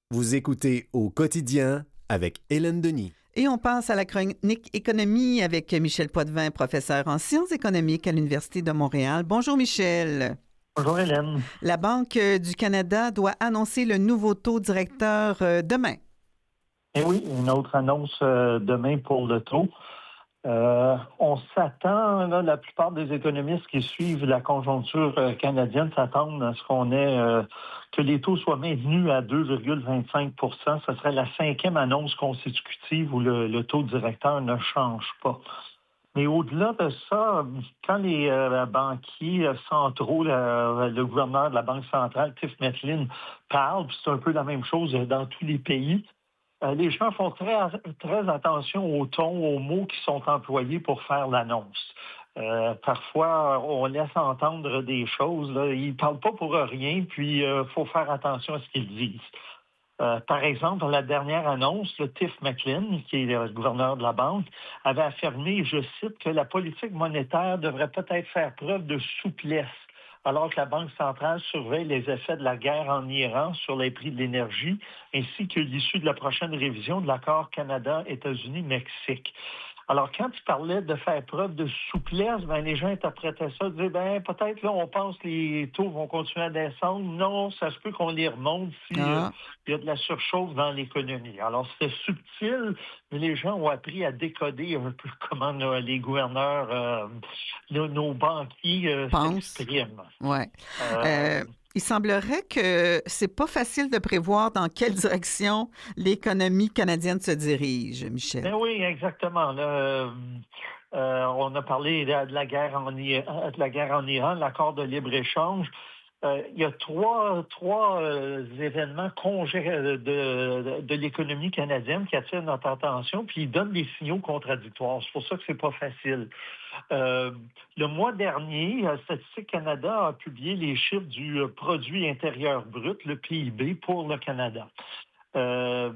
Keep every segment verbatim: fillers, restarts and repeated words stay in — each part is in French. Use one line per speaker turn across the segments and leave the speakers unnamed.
Vous écoutez Au quotidien avec Hélène Denis.
Et on passe à la chronique économie avec Michel Poitvin, professeur en sciences économiques à l'Université de Montréal. Bonjour Michel.
Bonjour Hélène.
La Banque du Canada doit annoncer le nouveau taux directeur euh, demain.
Eh oui, une autre annonce euh, demain pour le taux. Euh, on s'attend, là, la plupart des économistes qui suivent la conjoncture euh, canadienne s'attendent à ce qu'on ait euh, que les taux soient maintenus à deux virgule vingt-cinq pour cent. Ce serait la cinquième annonce consécutive où le, le taux directeur ne change pas. Mais au-delà de ça, quand les euh, banquiers centraux, le, le gouverneur de la Banque centrale, Tiff Metlin, parlent, puis c'est un peu la même chose dans tous les pays, euh, les gens font très, très attention au ton, aux mots qui sont employés pour faire l'annonce. Euh, parfois, on laisse entendre des choses. Là. Ils ne parlent pas pour rien, puis il euh, faut faire attention à ce qu'ils disent. Euh, par exemple, dans la dernière annonce, le Tiff Macklin, qui est le gouverneur de la banque, avait affirmé, je cite, que la politique monétaire devrait peut-être faire preuve de souplesse, alors que la Banque centrale surveille les effets de la guerre en Iran sur les prix de l'énergie, ainsi que l'issue de la prochaine révision de l'accord Canada-États-Unis-Mexique. Alors, quand tu parlais de faire preuve de souplesse, ben, les gens interprétaient ça, disaient, ben, peut-être, là, on pense que les taux vont continuer à descendre. Non, ça se peut qu'on les remonte si euh,
Ah.
il y a de la surchauffe dans l'économie. Alors, c'était subtil, mais les gens ont appris à décoder un peu comment là, les gouverneurs, euh, nos, nos banquiers euh,
Pense.
s'expriment.
Ouais.
Euh,
Euh, il semblerait que c'est pas facile de prévoir dans quelle direction l'économie canadienne se dirige, Michel.
Ben oui, exactement. Là, euh, euh, on a parlé de, de la guerre en I- de la guerre en Iran, l'accord de libre-échange. Euh, il y a trois, trois euh, événements congé- de, de, de l'économie canadienne qui attirent notre attention, puis ils donnent des signaux contradictoires. C'est pour ça que c'est pas facile. Euh, le mois dernier, euh, Statistique Canada a publié les chiffres du euh, produit intérieur brut, le P I B, pour le Canada. Euh,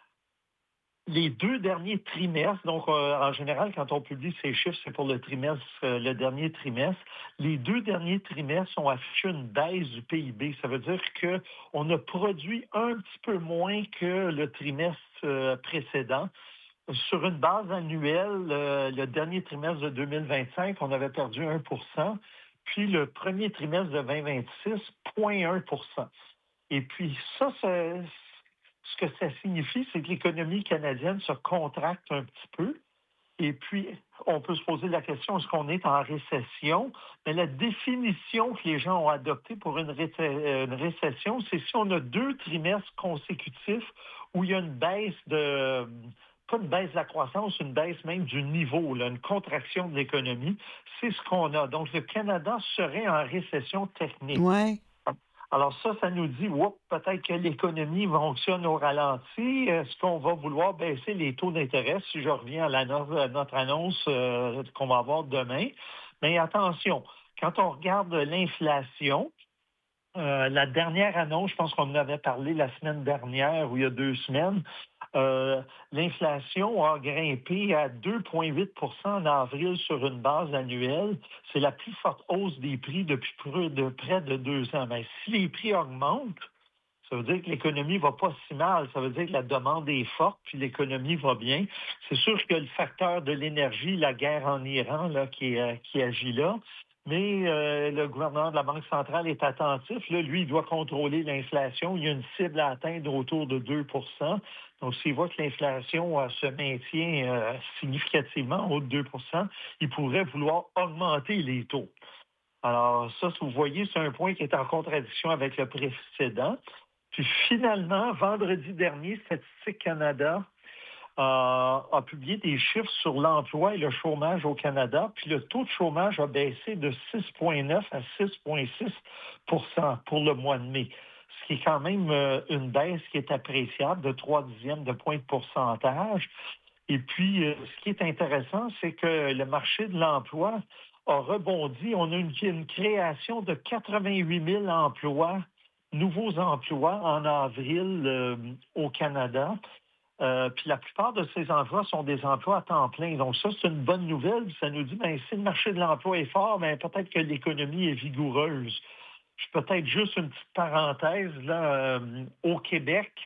Les deux derniers trimestres, donc euh, en général, quand on publie ces chiffres, c'est pour le trimestre, euh, le dernier trimestre. Les deux derniers trimestres ont affiché une baisse du P I B. Ça veut dire qu'on a produit un petit peu moins que le trimestre euh, précédent. Sur une base annuelle, euh, le dernier trimestre de deux mille vingt-cinq, on avait perdu un pour cent, puis le premier trimestre de vingt vingt-six, zéro virgule un pour cent. Et puis ça, c'est ce que ça signifie, c'est que l'économie canadienne se contracte un petit peu. Et puis, on peut se poser la question, est-ce qu'on est en récession? Mais la définition que les gens ont adoptée pour une, ré- une récession, c'est si on a deux trimestres consécutifs où il y a une baisse de, pas une baisse de la croissance, une baisse même du niveau, là, une contraction de l'économie, c'est ce qu'on a. Donc, le Canada serait en récession technique.
Ouais.
Alors ça, ça nous dit, oups, peut-être que l'économie fonctionne au ralenti. Est-ce qu'on va vouloir baisser les taux d'intérêt si je reviens à, la, à notre annonce euh, qu'on va avoir demain? Mais attention, quand on regarde l'inflation, euh, la dernière annonce, je pense qu'on en avait parlé la semaine dernière ou il y a deux semaines, euh, l'inflation a grimpé à deux virgule huit pour cent en avril sur une base annuelle. C'est la plus forte hausse des prix depuis près de, près de deux ans. Mais si les prix augmentent, ça veut dire que l'économie va pas si mal. Ça veut dire que la demande est forte, puis l'économie va bien. C'est sûr qu'il y a le facteur de l'énergie, la guerre en Iran, là, qui, euh, qui agit là. Mais euh, le gouverneur de la Banque centrale est attentif. Là, lui, il doit contrôler l'inflation. Il y a une cible à atteindre autour de deux pour cent. Donc, s'il voit que l'inflation euh, se maintient euh, significativement au deux pour cent, il pourrait vouloir augmenter les taux. Alors, ça, vous voyez, c'est un point qui est en contradiction avec le précédent. Puis finalement, vendredi dernier, Statistique Canada euh, a publié des chiffres sur l'emploi et le chômage au Canada. Puis le taux de chômage a baissé de six virgule neuf à six virgule six pour cent pour le mois de mai. Ce qui est quand même euh, une baisse qui est appréciable de trois dixièmes de point de pourcentage. Et puis, euh, ce qui est intéressant, c'est que le marché de l'emploi a rebondi. On a une, une création de quatre-vingt-huit mille emplois, nouveaux emplois en avril euh, au Canada. Euh, puis la plupart de ces emplois sont des emplois à temps plein. Donc ça, c'est une bonne nouvelle. Ça nous dit, ben, si le marché de l'emploi est fort, ben, peut-être que l'économie est vigoureuse. Puis peut-être juste une petite parenthèse, là, euh, au Québec,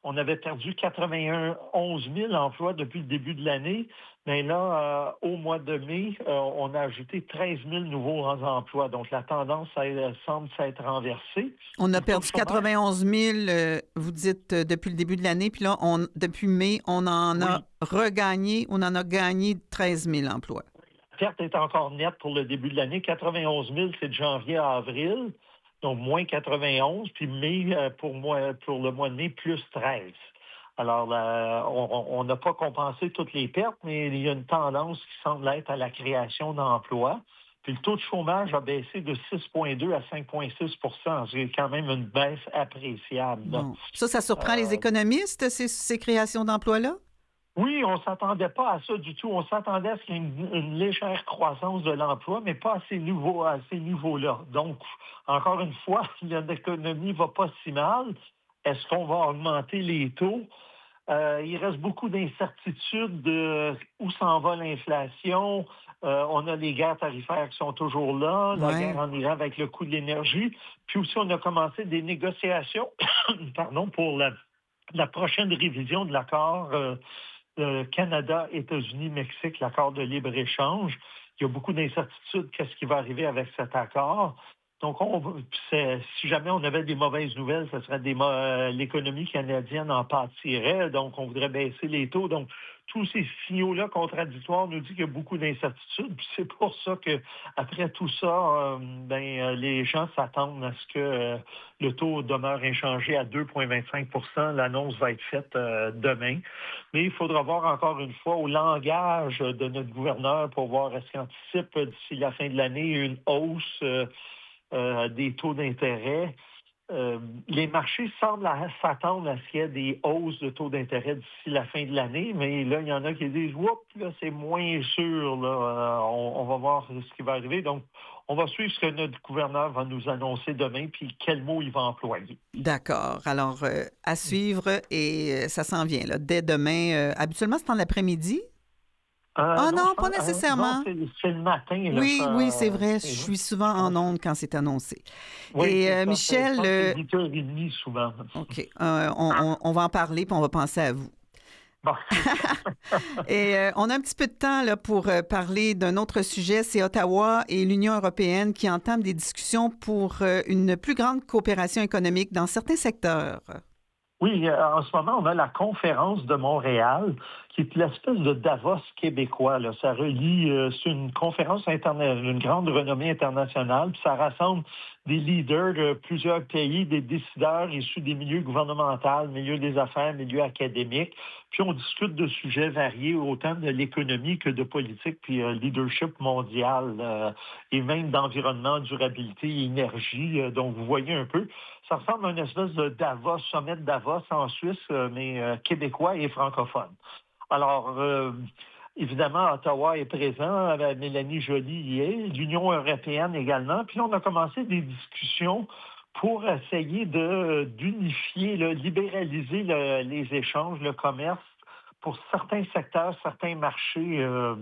On avait perdu quatre-vingt-onze mille emplois depuis le début de l'année. Mais là, euh, au mois de mai, euh, on a ajouté treize mille nouveaux emplois. Donc, la tendance elle, semble s'être renversée.
On a
Le taux de
perdu
chômage,
quatre-vingt-onze mille, euh, vous dites, euh, depuis le début de l'année. Puis là, on, depuis mai, on en a
oui,
regagné, on en a gagné treize mille emplois.
la perte est encore nette pour le début de l'année. quatre-vingt-onze mille, c'est de janvier à avril. Donc, moins quatre-vingt-onze. Puis mai, euh, pour, moi, pour le mois de mai, plus treize. Alors, là, on n'a pas compensé toutes les pertes, mais il y a une tendance qui semble être à la création d'emplois. Puis le taux de chômage a baissé de six virgule deux à cinq virgule six. C'est quand même une baisse appréciable. Là.
Bon. Ça, ça surprend les
Euh,
économistes, ces, ces créations d'emplois-là?
oui, on ne s'attendait pas à ça du tout. On s'attendait à ce qu'il y ait une, une légère croissance de l'emploi, mais pas à ces niveaux, à ces niveaux-là. Donc, encore une fois, l'économie ne va pas si mal. Est-ce qu'on va augmenter les taux? Euh, il reste beaucoup d'incertitudes de où s'en va l'inflation. Euh, on a les guerres tarifaires qui sont toujours là, la
Oui.
guerre en Iran avec le coût de l'énergie. Puis aussi, on a commencé des négociations pardon, pour la, la prochaine révision de l'accord euh, euh, Canada, États-Unis, Mexique, l'accord de libre-échange. Il y a beaucoup d'incertitudes. Qu'est-ce qui va arriver avec cet accord? Donc, on, si jamais on avait des mauvaises nouvelles, ce serait des, euh, l'économie canadienne en pâtirait. Donc, on voudrait baisser les taux. Donc, tous ces signaux-là contradictoires nous disent qu'il y a beaucoup d'incertitudes. Puis c'est pour ça que après tout ça, euh, ben, les gens s'attendent à ce que euh, le taux demeure inchangé à deux virgule vingt-cinq pour cent. L'annonce va être faite euh, demain. Mais il faudra voir encore une fois au langage de notre gouverneur pour voir est-ce qu'il anticipe d'ici la fin de l'année une hausse euh, euh, des taux d'intérêt. Euh, les marchés semblent s'attendre à ce qu'il y ait des hausses de taux d'intérêt d'ici la fin de l'année, mais là, il y en a qui disent, oups, là, c'est moins sûr, là, euh, on, on va voir ce qui va arriver. Donc, on va suivre ce que notre gouverneur va nous annoncer demain, puis quel mot il va employer.
D'accord. Alors, euh, à suivre, et euh, ça s'en vient, là, dès demain. Euh, habituellement, c'est en l'après-midi?
Euh,
Ah
non,
non,
je
pas
pense, euh, non,
nécessairement.
c'est, c'est le matin, là,
Oui, oui, c'est
ça,
vrai. Je
c'est,
suis souvent
je pense,
en ondes quand c'est annoncé.
oui,
Et
c'est
euh,
ça, c'est, je
Michel,
pense que c'est
euh,
huit heures trente souvent.
OK, euh, on, on- on va en parler, puis on va penser à vous.
Bon, c'est ça.
Et euh, on a un petit peu de temps là, pour euh, parler d'un autre sujet, c'est Ottawa et l'Union européenne qui entament des discussions pour euh, une plus grande coopération économique dans certains secteurs.
Oui, euh, en ce moment, on a la conférence de Montréal, qui est l'espèce de Davos québécois. Là. Ça relie, euh, c'est une conférence interna- d'une grande renommée internationale, puis ça rassemble des leaders de plusieurs pays, des décideurs issus des milieux gouvernementaux, milieu des affaires, milieu académique. Puis on discute de sujets variés, autant de l'économie que de politique, puis euh, leadership mondial, euh, et même d'environnement, durabilité, énergie. Euh, donc, vous voyez un peu, ça ressemble à une espèce de Davos, sommet de Davos en Suisse, euh, mais euh, québécois et francophone. Alors, euh, évidemment, Ottawa est présent, avec Mélanie Joly y est, l'Union européenne également. Puis on a commencé des discussions pour essayer de, d'unifier, là, libéraliser le- les échanges, le commerce pour certains secteurs, certains marchés. Euh,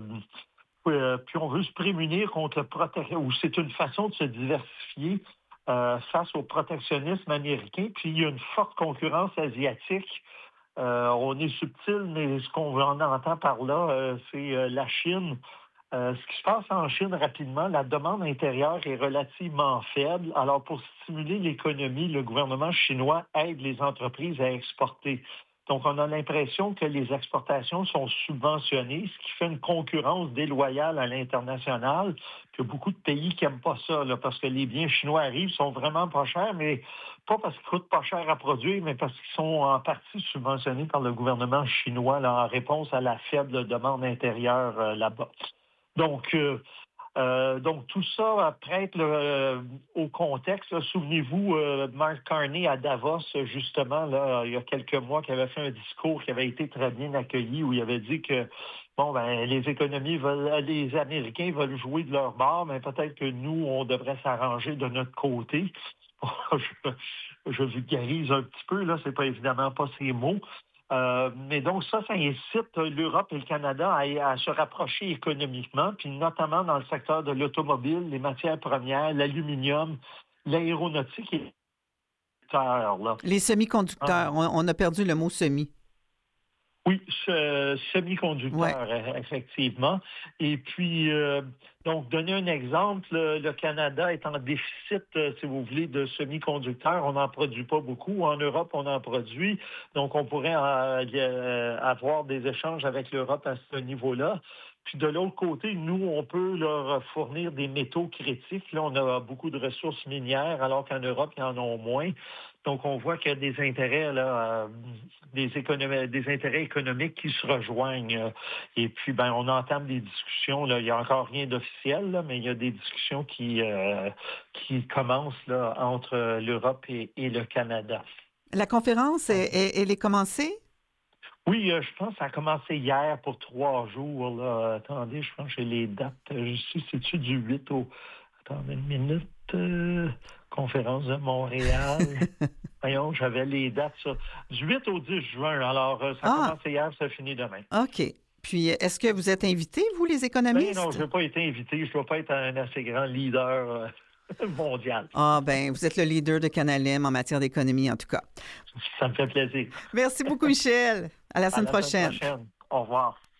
euh, puis on veut se prémunir contre le protectionnisme, ou c'est une façon de se diversifier euh, face au protectionnisme américain. Puis il y a une forte concurrence asiatique. Euh, on est subtil, mais ce qu'on en entend par là, euh, c'est euh, la Chine. Euh, ce qui se passe en Chine rapidement, la demande intérieure est relativement faible. Alors, pour stimuler l'économie, le gouvernement chinois aide les entreprises à exporter. Donc, on a l'impression que les exportations sont subventionnées, ce qui fait une concurrence déloyale à l'international. Puis, il y a beaucoup de pays qui n'aiment pas ça, là, parce que les biens chinois arrivent, sont vraiment pas chers, mais pas parce qu'ils coûtent pas cher à produire, mais parce qu'ils sont en partie subventionnés par le gouvernement chinois là, en réponse à la faible demande intérieure euh, là-bas. Donc, euh, euh, donc tout ça prête là, euh, au contexte. Là. Souvenez-vous, euh, Mark Carney à Davos, justement, là, il y a quelques mois, qui avait fait un discours qui avait été très bien accueilli, où il avait dit que bon, ben, les économies veulent, les Américains veulent jouer de leur bord, mais peut-être que nous, on devrait s'arranger de notre côté. je, je vulgarise un petit peu, là, c'est pas évidemment pas ces mots. Euh, mais donc ça, ça incite l'Europe et le Canada à, à se rapprocher économiquement, puis notamment dans le secteur de l'automobile, les matières premières, l'aluminium, l'aéronautique et semi-conducteurs. Là.
Les semi-conducteurs. Ah. On, on a perdu le mot semi.
Oui, ce, semi-conducteurs, ouais. Effectivement. Et puis, euh, donc, donner un exemple, le, le Canada est en déficit, euh, si vous voulez, de semi-conducteurs. On n'en produit pas beaucoup. En Europe, on en produit. Donc, on pourrait euh, avoir des échanges avec l'Europe à ce niveau-là. Puis de l'autre côté, nous, on peut leur fournir des métaux critiques. Là, on a beaucoup de ressources minières, alors qu'en Europe, ils en ont moins. Donc, on voit qu'il y a des intérêts, là, des, économies, des intérêts économiques qui se rejoignent. Et puis, ben, on entame des discussions. Là. Il n'y a encore rien d'officiel, là, mais il y a des discussions qui, euh, qui commencent là, entre l'Europe et, et le Canada.
La conférence, elle, elle est commencée?
Oui, euh, je pense que ça a commencé hier pour trois jours. Là. Attendez, je pense que j'ai les dates. Je sais, c'est-tu du huit au... Attendez une minute. Euh, conférence de Montréal. Voyons, j'avais les dates. Ça. Du huit au dix juin. Alors, ça a ah. commencé hier, ça finit demain.
OK. Puis, est-ce que vous êtes invités, vous, les économistes?
Ben non, je n'ai pas été invité. Je ne dois pas être un assez grand leader euh, mondial.
Ah, bien, vous êtes le leader de Canalem en matière d'économie, en tout cas.
Ça me fait plaisir.
Merci beaucoup, Michel. À la semaine
à la
prochaine.
semaine prochaine. Au revoir.